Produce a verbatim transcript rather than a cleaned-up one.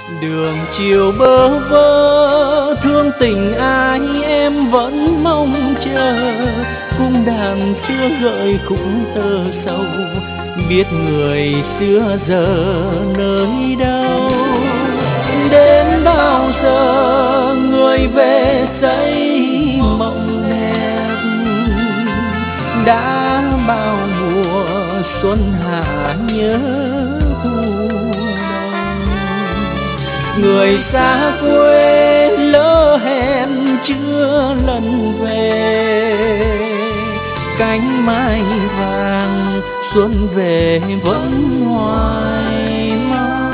Đường chiều bơ vơ thương tình ai em vẫn mong chờ, cung đàn xưa gợi khúc tơ sầu, biết người xưa giờ nơi đâu. Đến bao giờ người về xây mộng đẹp, đã bao mùa xuân hạ nhớ thu đông. Người xa quê lỡ hẹn chưa lần về, cánh mai vàng xuân về vẫn hoài mong.